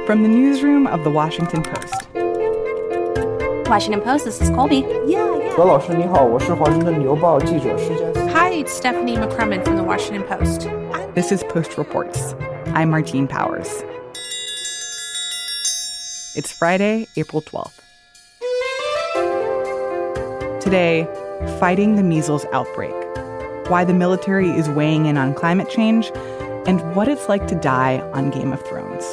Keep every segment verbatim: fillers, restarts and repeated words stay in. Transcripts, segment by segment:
From the newsroom of The Washington Post. Washington Post, this is Colby. Yeah, yeah. 何老师你好，我是华盛顿邮报记者施佳。 Hi, it's Stephanie McCrumman from The Washington Post. This is Post Reports. I'm Martine Powers. It's Friday, April twelfth. Today, fighting the measles outbreak, why the military is weighing in on climate change, and what it's like to die on Game of Thrones.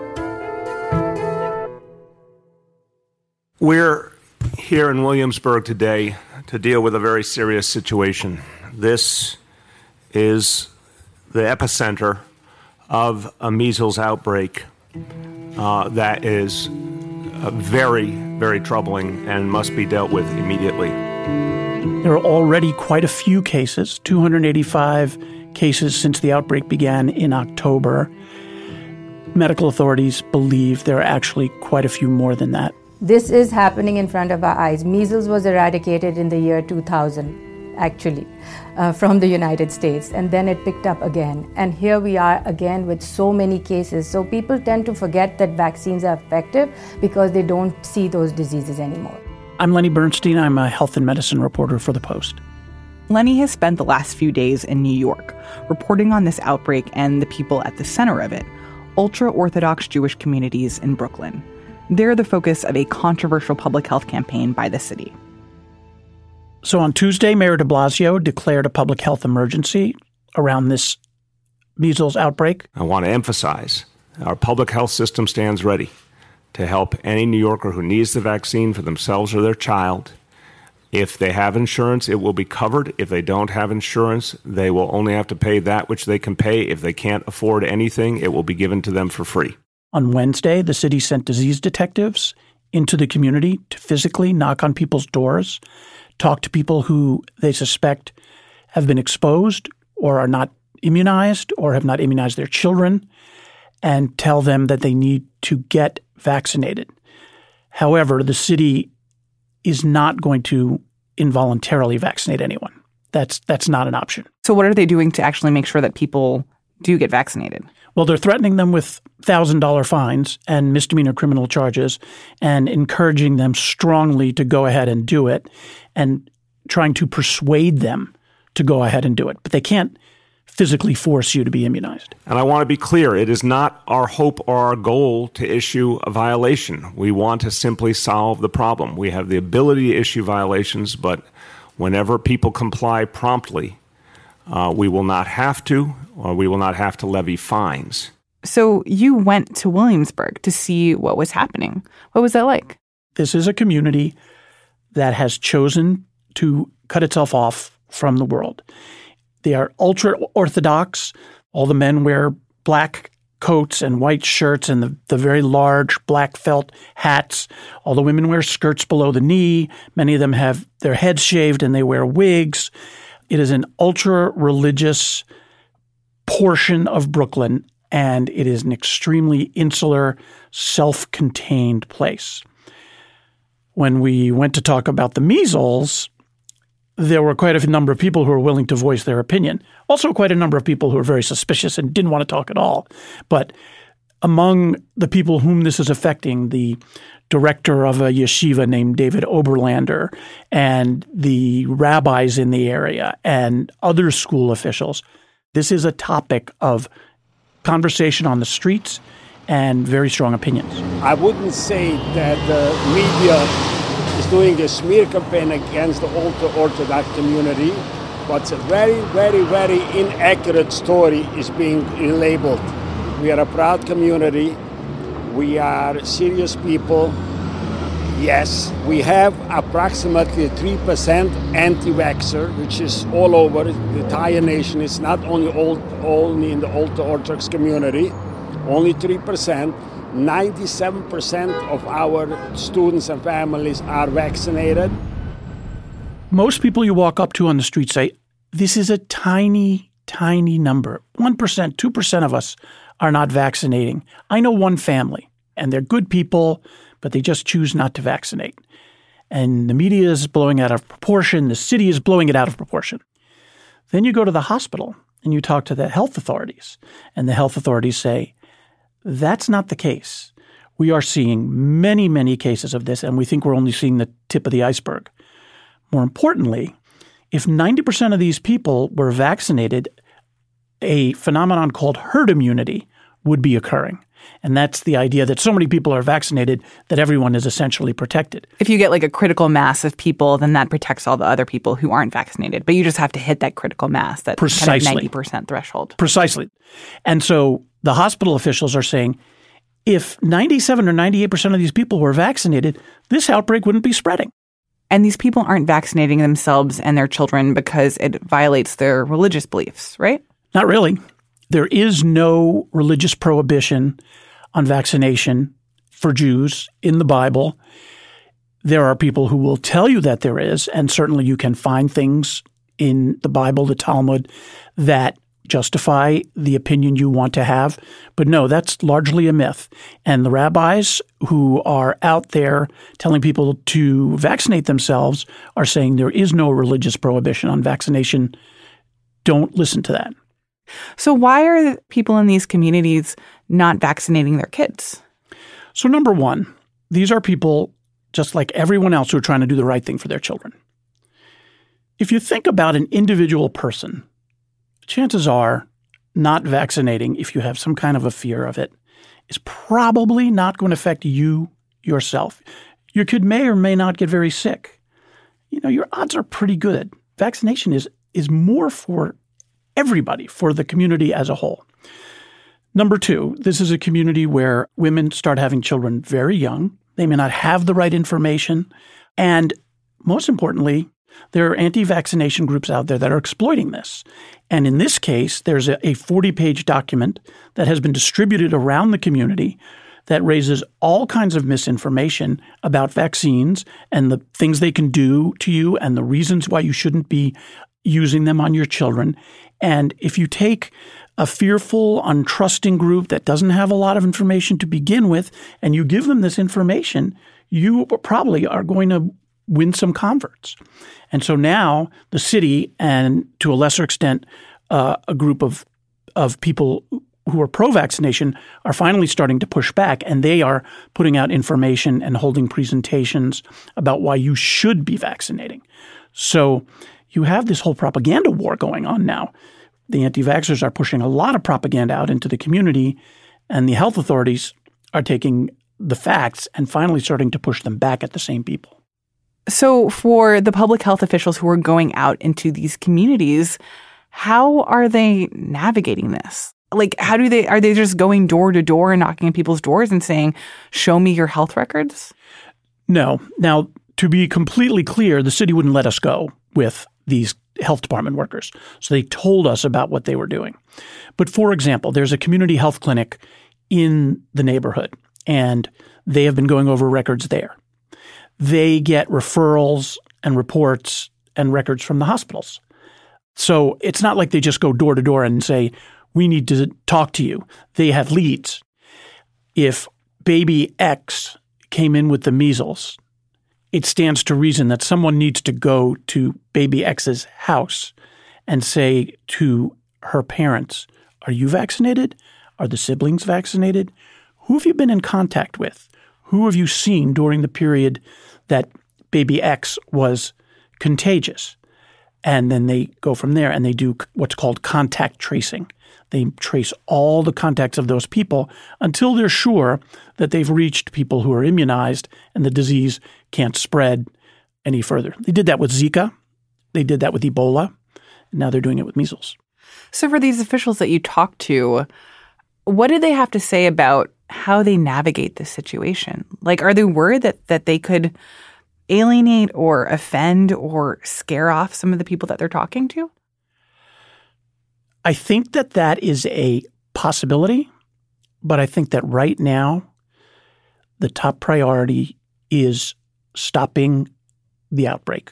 We're here in Williamsburg today to deal with a very serious situation. This is the epicenter of a measles outbreak uh, that is uh, very, very troubling and must be dealt with immediately. There are already quite a few cases, two hundred eighty-five cases since the outbreak began in October. Medical authorities believe there are actually quite a few more than that. This is happening in front of our eyes. Measles was eradicated in the year two thousand, actually, uh, from the United States, and then it picked up again. And here we are again with so many cases. So people tend to forget that vaccines are effective because they don't see those diseases anymore. I'm Lenny Bernstein. I'm a health and medicine reporter for The Post. Lenny has spent the last few days in New York, reporting on this outbreak and the people at the center of it, ultra-Orthodox Jewish communities in Brooklyn. They're the focus of a controversial public health campaign by the city. So on Tuesday, Mayor de Blasio declared a public health emergency around this measles outbreak. I want to emphasize our public health system stands ready to help any New Yorker who needs the vaccine for themselves or their child. If they have insurance, it will be covered. If they don't have insurance, they will only have to pay that which they can pay. If they can't afford anything, it will be given to them for free. On Wednesday, the city sent disease detectives into the community to physically knock on people's doors, talk to people who they suspect have been exposed or are not immunized or have not immunized their children, and tell them that they need to get vaccinated. However, the city is not going to involuntarily vaccinate anyone. That's that's not an option. So what are they doing to actually make sure that people do get vaccinated? Well, they're threatening them with one thousand dollars fines and misdemeanor criminal charges and encouraging them strongly to go ahead and do it and trying to persuade them to go ahead and do it. But they can't physically force you to be immunized. And I want to be clear, it is not our hope or our goal to issue a violation. We want to simply solve the problem. We have the ability to issue violations, but whenever people comply promptly, uh, we will not have to, or we will not have to levy fines. So you went to Williamsburg to see what was happening. What was that like? This is a community that has chosen to cut itself off from the world. They are ultra-Orthodox. All the men wear black coats and white shirts and the, the very large black felt hats. All the women wear skirts below the knee. Many of them have their heads shaved and they wear wigs. It is an ultra-religious portion of Brooklyn, and it is an extremely insular, self-contained place. When we went to talk about the measles, there were quite a number of people who were willing to voice their opinion. Also quite a number of people who were very suspicious and didn't want to talk at all. But among the people whom this is affecting, the director of a yeshiva named David Oberlander and the rabbis in the area and other school officials, this is a topic of conversation on the streets and very strong opinions. I wouldn't say that the media is doing a smear campaign against the ultra-Orthodox community, but a very, very, very inaccurate story is being labeled. We are a proud community. We are serious people. Yes, we have approximately three percent anti-vaxxer, which is all over the entire nation. It's not only, old, only in the ultra-Orthodox community, only three percent. ninety-seven percent of our students and families are vaccinated. Most people you walk up to on the street say, this is a tiny, tiny number. one percent, two percent of us are not vaccinating. I know one family, and they're good people, but they just choose not to vaccinate. And the media is blowing it out of proportion. The city is blowing it out of proportion. Then you go to the hospital and you talk to the health authorities, and the health authorities say, that's not the case. We are seeing many, many cases of this, and we think we're only seeing the tip of the iceberg. More importantly, if ninety percent of these people were vaccinated, a phenomenon called herd immunity would be occurring. And that's the idea that so many people are vaccinated that everyone is essentially protected. If you get like a critical mass of people, then that protects all the other people who aren't vaccinated. But you just have to hit that critical mass, that Precisely. kind of ninety percent threshold. Precisely. And so the hospital officials are saying, if ninety-seven or ninety-eight percent of these people were vaccinated, this outbreak wouldn't be spreading. And these people aren't vaccinating themselves and their children because it violates their religious beliefs, right? Not really. There is no religious prohibition on vaccination for Jews in the Bible. There are people who will tell you that there is, and certainly you can find things in the Bible, the Talmud, that justify the opinion you want to have. But no, that's largely a myth. And the rabbis who are out there telling people to vaccinate themselves are saying there is no religious prohibition on vaccination. Don't listen to that. So why are people in these communities not vaccinating their kids? So number one, these are people just like everyone else who are trying to do the right thing for their children. If you think about an individual person, chances are not vaccinating, if you have some kind of a fear of it, is probably not going to affect you yourself. Your kid may or may not get very sick. You know, your odds are pretty good. Vaccination is is more for everybody, for the community as a whole. Number two, this is a community where women start having children very young. They may not have the right information. And most importantly, there are anti-vaccination groups out there that are exploiting this. And in this case, there's a forty-page document that has been distributed around the community that raises all kinds of misinformation about vaccines and the things they can do to you and the reasons why you shouldn't be using them on your children. And if you take a fearful, untrusting group that doesn't have a lot of information to begin with, and you give them this information, you probably are going to win some converts. And so now the city, and to a lesser extent, uh, a group of of people who are pro-vaccination are finally starting to push back, and they are putting out information and holding presentations about why you should be vaccinating. So you have this whole propaganda war going on now. The anti-vaxxers are pushing a lot of propaganda out into the community, and the health authorities are taking the facts and finally starting to push them back at the same people. So for the public health officials who are going out into these communities, how are they navigating this? Like, how do they, are they just going door to door and knocking on people's doors and saying, show me your health records? No. Now, to be completely clear, the city wouldn't let us go with these health department workers. So they told us about what they were doing. But for example, there's a community health clinic in the neighborhood, and they have been going over records there. They get referrals and reports and records from the hospitals. So it's not like they just go door to door and say, we need to talk to you. They have leads. If baby X came in with the measles, it stands to reason that someone needs to go to baby X's house and say to her parents, are you vaccinated? Are the siblings vaccinated? Who have you been in contact with? Who have you seen during the period that baby X was contagious? And then they go from there and they do what's called contact tracing. They trace all the contacts of those people until they're sure that they've reached people who are immunized and the disease can't spread any further. They did that with Zika. They did that with Ebola. And now they're doing it with measles. So for these officials that you talk to, what do they have to say about how they navigate this situation? Like, are they worried that, that they could alienate or offend or scare off some of the people that they're talking to? I think that that is a possibility, but I think that right now the top priority is stopping the outbreak.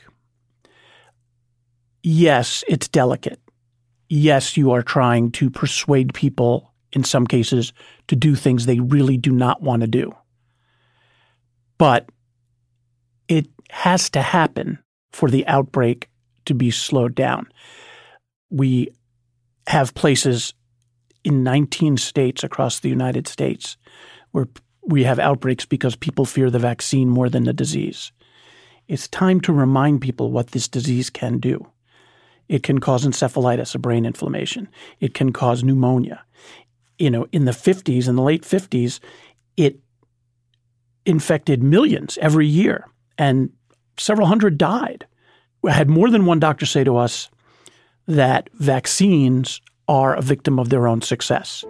Yes, it's delicate. Yes, you are trying to persuade people in some cases to do things they really do not want to do. But it has to happen for the outbreak to be slowed down. We have places in nineteen states across the United States where we have outbreaks because people fear the vaccine more than the disease. It's time to remind people what this disease can do. It can cause encephalitis, a brain inflammation. It can cause pneumonia. You know, in the fifties, in the late fifties, it infected millions every year, and several hundred died. We had more than one doctor say to us that vaccines are a victim of their own success.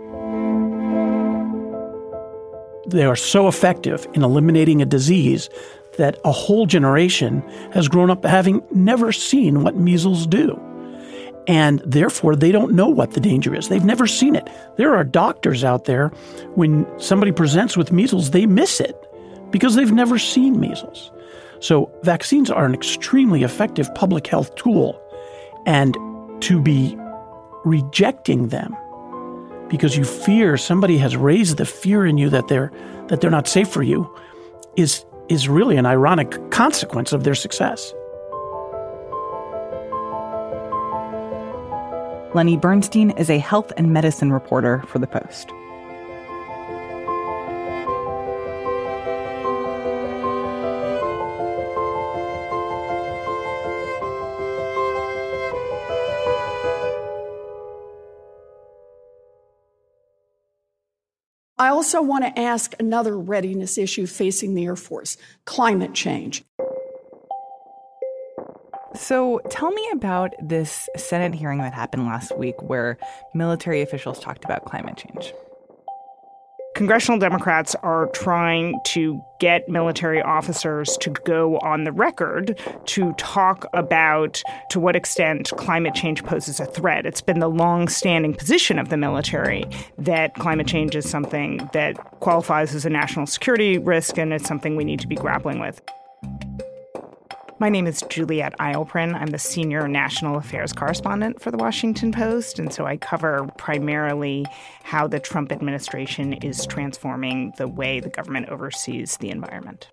They are so effective in eliminating a disease that a whole generation has grown up having never seen what measles do. And therefore, they don't know what the danger is. They've never seen it. There are doctors out there, when somebody presents with measles, they miss it because they've never seen measles. So vaccines are an extremely effective public health tool. And to be rejecting them because you fear somebody has raised the fear in you that they're that they're not safe for you is is really an ironic consequence of their success. Lenny Bernstein is a health and medicine reporter for The Post. I also want to ask another readiness issue facing the Air Force, climate change. So tell me about this Senate hearing that happened last week where military officials talked about climate change. Congressional Democrats are trying to get military officers to go on the record to talk about to what extent climate change poses a threat. It's been the long-standing position of the military that climate change is something that qualifies as a national security risk, and it's something we need to be grappling with. My name is Juliette Eilprin. I'm the senior national affairs correspondent for The Washington Post, and so I cover primarily how the Trump administration is transforming the way the government oversees the environment.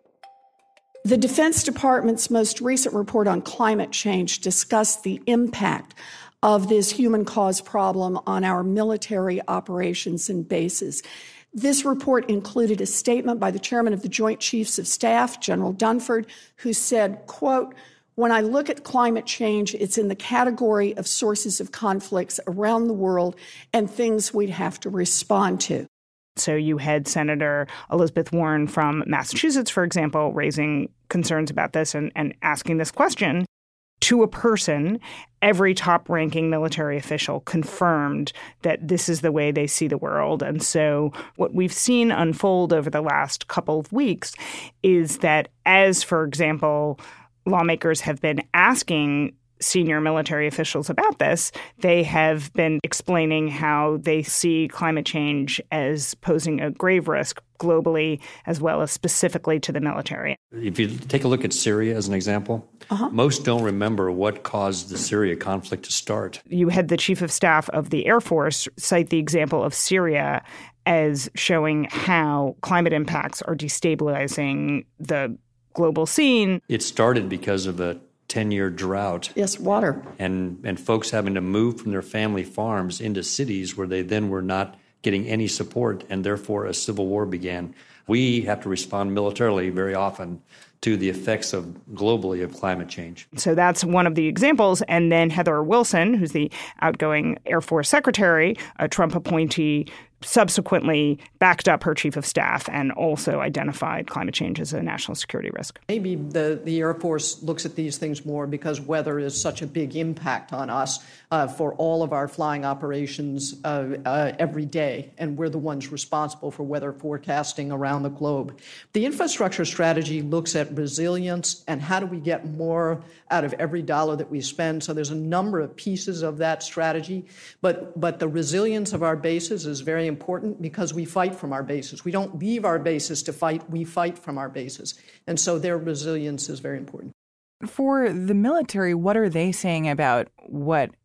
The Defense Department's most recent report on climate change discussed the impact of this human-caused problem on our military operations and bases. This report included a statement by the chairman of the Joint Chiefs of Staff, General Dunford, who said, quote, "When I look at climate change, it's in the category of sources of conflicts around the world and things we'd have to respond to." So you had Senator Elizabeth Warren from Massachusetts, for example, raising concerns about this and, and asking this question. To a person, every top-ranking military official confirmed that this is the way they see the world. And so what we've seen unfold over the last couple of weeks is that as, for example, lawmakers have been asking senior military officials about this, they have been explaining how they see climate change as posing a grave risk globally as well as specifically to the military. If you take a look at Syria as an example, uh-huh. most don't remember what caused the Syria conflict to start. You had the chief of staff of the Air Force cite the example of Syria as showing how climate impacts are destabilizing the global scene. It started because of a ten-year drought. Yes, water. And and folks having to move from their family farms into cities where they then were not getting any support, and therefore a civil war began. We have to respond militarily very often to the effects of globally of climate change. So that's one of the examples. And then Heather Wilson, who's the outgoing Air Force secretary, a Trump appointee, subsequently backed up her chief of staff and also identified climate change as a national security risk. Maybe the, the Air Force looks at these things more because weather is such a big impact on us uh, for all of our flying operations uh, uh, every day, and we're the ones responsible for weather forecasting around the globe. The infrastructure strategy looks at resilience and how do we get more out of every dollar that we spend. So there's a number of pieces of that strategy, but but the resilience of our bases is very important because we fight from our bases. We don't leave our bases to fight, we fight from our bases. And so their resilience is very important. For the military, what are they saying about what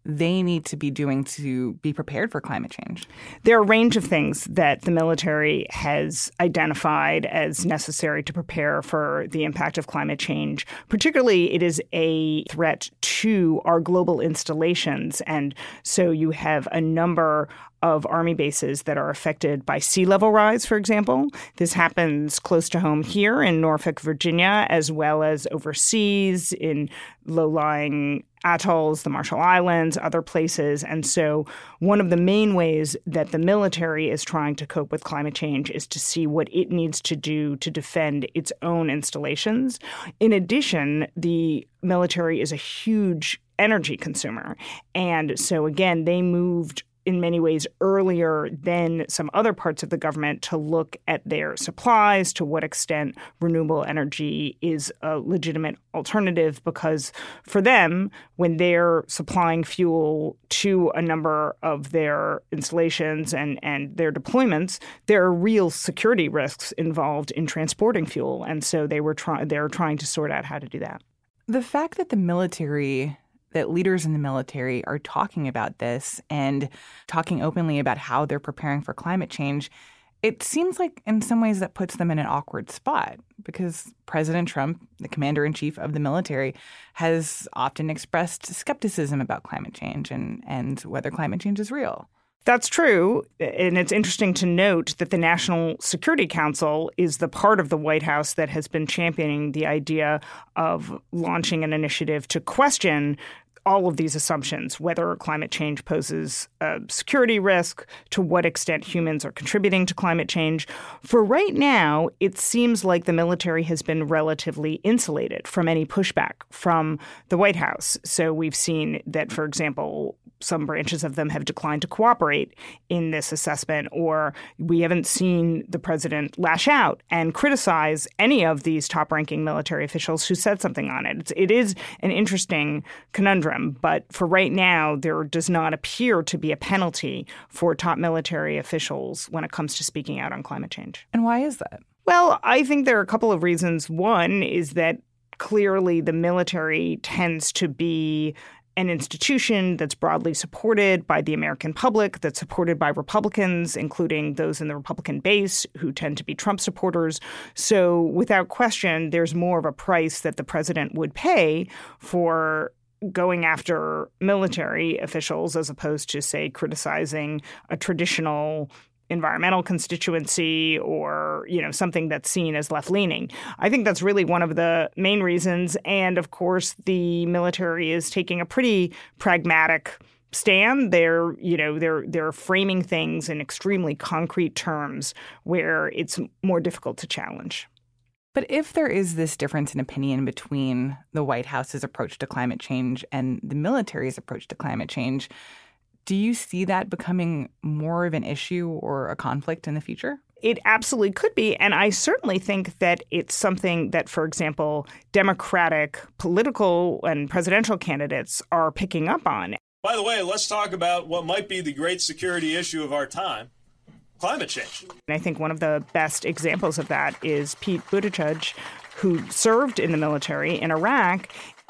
they need to be doing to be prepared for climate change? There are a range of things that the military has identified as necessary to prepare for the impact of climate change. Particularly, it is a threat to our global installations. And so you have a number of Army bases that are affected by sea level rise, for example. This happens close to home here in Norfolk, Virginia, as well as overseas in low-lying atolls, the Marshall Islands, other places. And so one of the main ways that the military is trying to cope with climate change is to see what it needs to do to defend its own installations. In addition, the military is a huge energy consumer. And so, again, they moved in many ways earlier than some other parts of the government to look at their supplies, to what extent renewable energy is a legitimate alternative, because for them, when they're supplying fuel to a number of their installations and, and their deployments, there are real security risks involved in transporting fuel. And so they were try- they're trying to sort out how to do that. The fact that the military that leaders in the military are talking about this and talking openly about how they're preparing for climate change, it seems like in some ways that puts them in an awkward spot because President Trump, the commander-in-chief of the military, has often expressed skepticism about climate change and, and whether climate change is real. That's true. And it's interesting to note that the National Security Council is the part of the White House that has been championing the idea of launching an initiative to question all of these assumptions, whether climate change poses a security risk, to what extent humans are contributing to climate change. For right now, it seems like the military has been relatively insulated from any pushback from the White House. So we've seen that, for example, some branches of them have declined to cooperate in this assessment, or we haven't seen the president lash out and criticize any of these top-ranking military officials who said something on it. It's, it is an interesting conundrum, but for right now, there does not appear to be a penalty for top military officials when it comes to speaking out on climate change. And why is that? Well, I think there are a couple of reasons. One is that clearly the military tends to be an institution that's broadly supported by the American public, that's supported by Republicans, including those in the Republican base who tend to be Trump supporters. So without question, there's more of a price that the president would pay for going after military officials as opposed to, say, criticizing a traditional environmental constituency or, you know, something that's seen as left-leaning. I think that's really one of the main reasons. And, of course, the military is taking a pretty pragmatic stand. They're, you know, they're they're framing things in extremely concrete terms where it's more difficult to challenge. But if there is this difference in opinion between the White House's approach to climate change and the military's approach to climate change, do you see that becoming more of an issue or a conflict in the future? It absolutely could be. And I certainly think that it's something that, for example, Democratic political and presidential candidates are picking up on. By the way, let's talk about what might be the great security issue of our time. Climate change. And I think one of the best examples of that is Pete Buttigieg, who served in the military in Iraq.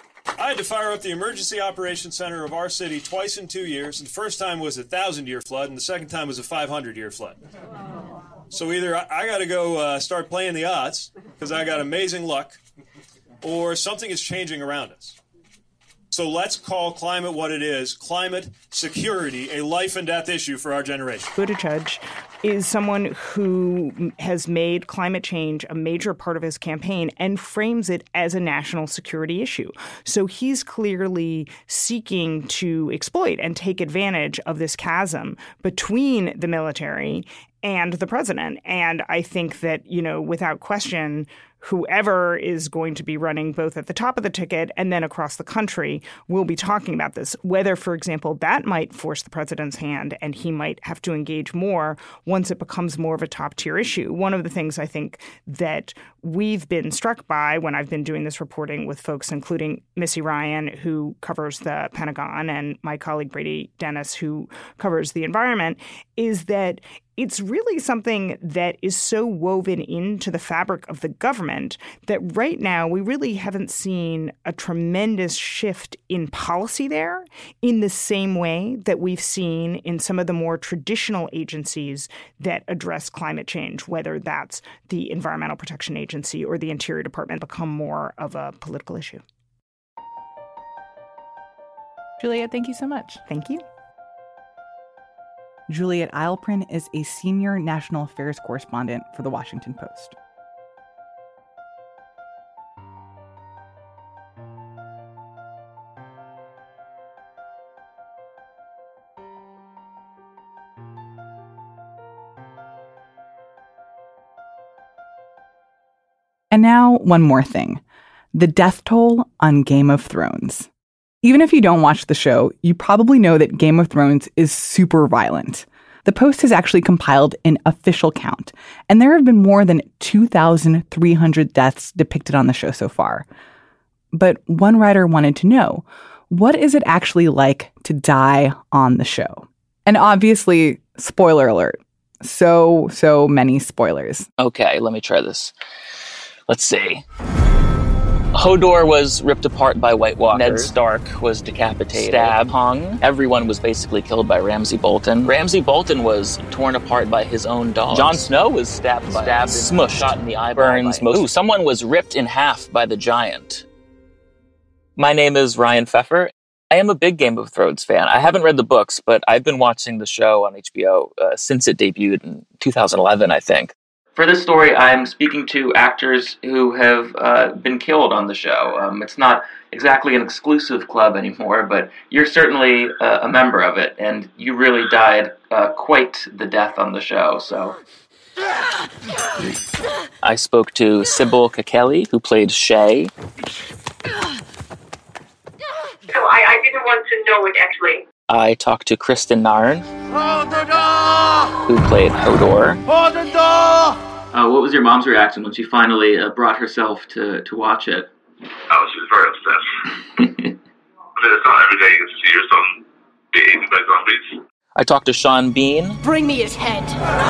I had to fire up the emergency operations center of our city twice in two years. And the first time was a thousand-year flood, and the second time was a five hundred year flood. So either I, I got to go uh, start playing the odds because I got amazing luck, or something is changing around us. So let's call climate what it is, climate security, a life and death issue for our generation. Buttigieg is someone who has made climate change a major part of his campaign and frames it as a national security issue. So he's clearly seeking to exploit and take advantage of this chasm between the military and the president. And I think that, you know, without question, whoever is going to be running both at the top of the ticket and then across the country will be talking about this, whether, for example, that might force the president's hand and he might have to engage more once it becomes more of a top-tier issue. One of the things I think that we've been struck by when I've been doing this reporting with folks, including Missy Ryan, who covers the Pentagon, and my colleague Brady Dennis, who covers the environment, is that it's really something that is so woven into the fabric of the government environment, that right now we really haven't seen a tremendous shift in policy there in the same way that we've seen in some of the more traditional agencies that address climate change, whether that's the Environmental Protection Agency or the Interior Department, become more of a political issue. Juliet, thank you so much. Thank you. Juliet Eilperin is a senior national affairs correspondent for The Washington Post. And now, one more thing. The death toll on Game of Thrones. Even if you don't watch the show, you probably know that Game of Thrones is super violent. The Post has actually compiled an official count, and there have been more than two thousand three hundred deaths depicted on the show so far. But one writer wanted to know, what is it actually like to die on the show? And obviously, spoiler alert. So, so many spoilers. Okay, let me try this. Let's see. Hodor was ripped apart by White Walkers. Ned Stark was decapitated, stabbed, hung. Everyone was basically killed by Ramsay Bolton. Ramsay Bolton was torn apart by his own dog. Jon Snow was stabbed, by stabbed, smushed, shot in the eye. Burns. Most. Ooh, someone was ripped in half by the giant. My name is Ryan Pfeffer. I am a big Game of Thrones fan. I haven't read the books, but I've been watching the show on H B O uh, since it debuted in two thousand eleven, I think. For this story, I'm speaking to actors who have uh, been killed on the show. Um, it's not exactly an exclusive club anymore, but you're certainly uh, a member of it, and you really died uh, quite the death on the show, so... I spoke to Sybil Kekeli, who played Shay. So I, I didn't want to know it, actually. I talked to Kristen Nairn, who played Hodor. Uh, what was your mom's reaction when she finally uh, brought herself to, to watch it? Oh, she was very upset. I mean, it's not every day you get to see your son be eaten by zombies. I talked to Sean Bean. Bring me his head.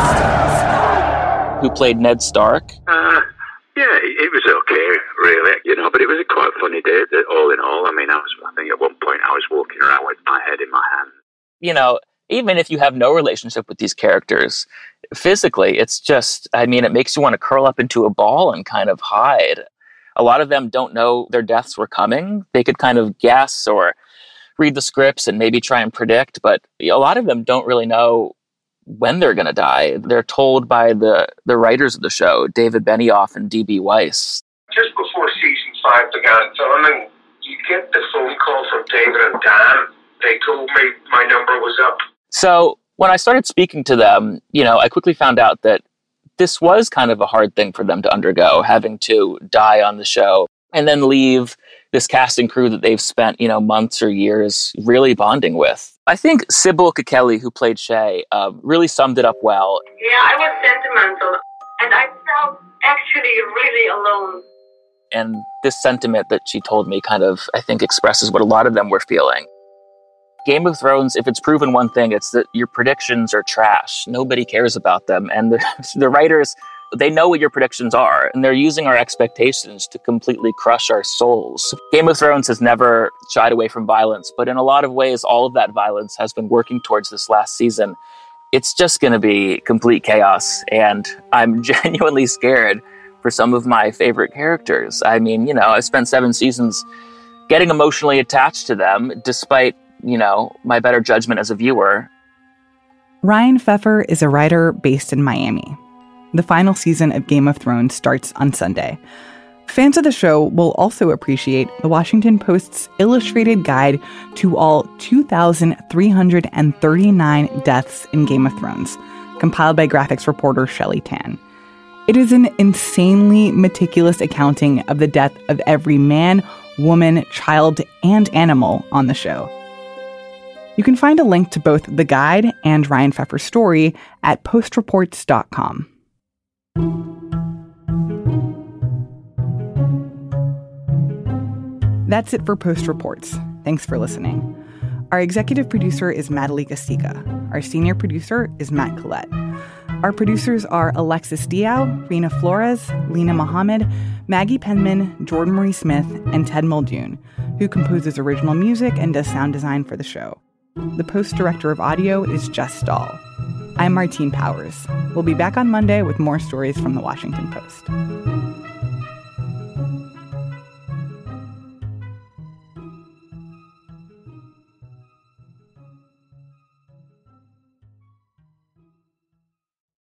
Who played Ned Stark. Uh, yeah, it was okay, really, you know, but it was a quite funny day, all in all. I mean, I was, I think at one point I was walking around with my head in my hand. You know, even if you have no relationship with these characters, physically, it's just, I mean, it makes you want to curl up into a ball and kind of hide. A lot of them don't know their deaths were coming. They could kind of guess or read the scripts and maybe try and predict, but a lot of them don't really know when they're going to die. They're told by the, the writers of the show, David Benioff and D B Weiss. Just before season five began filming, you get the phone call from David and Dan. They told me my number was up. So when I started speaking to them, you know, I quickly found out that this was kind of a hard thing for them to undergo, having to die on the show and then leave this cast and crew that they've spent, you know, months or years really bonding with. I think Sybil Kekeli, who played Shay, uh, really summed it up well. Yeah, I was sentimental, and I felt actually really alone. And this sentiment that she told me kind of, I think, expresses what a lot of them were feeling. Game of Thrones, if it's proven one thing, it's that your predictions are trash. Nobody cares about them. And the, the writers, they know what your predictions are, and they're using our expectations to completely crush our souls. Game of Thrones has never shied away from violence, but in a lot of ways, all of that violence has been working towards this last season. It's just going to be complete chaos, and I'm genuinely scared for some of my favorite characters. I mean, you know, I spent seven seasons getting emotionally attached to them, despite, you know, my better judgment as a viewer. Ryan Pfeffer is a writer based in Miami. The final season of Game of Thrones starts on Sunday. Fans of the show will also appreciate The Washington Post's illustrated guide to all two thousand three hundred thirty-nine deaths in Game of Thrones, compiled by graphics reporter Shelley Tan. It is an insanely meticulous accounting of the death of every man, woman, child, and animal on the show. You can find a link to both the guide and Ryan Pfeffer's story at post reports dot com. That's it for Post Reports. Thanks for listening. Our executive producer is Madhulika Sika. Our senior producer is Matt Collette. Our producers are Alexis Diao, Rena Flores, Lena Mohammed, Maggie Penman, Jordan Marie Smith, and Ted Muldoon, who composes original music and does sound design for the show. The Post director of audio is Jess Stahl. I'm Martine Powers. We'll be back on Monday with more stories from the Washington Post.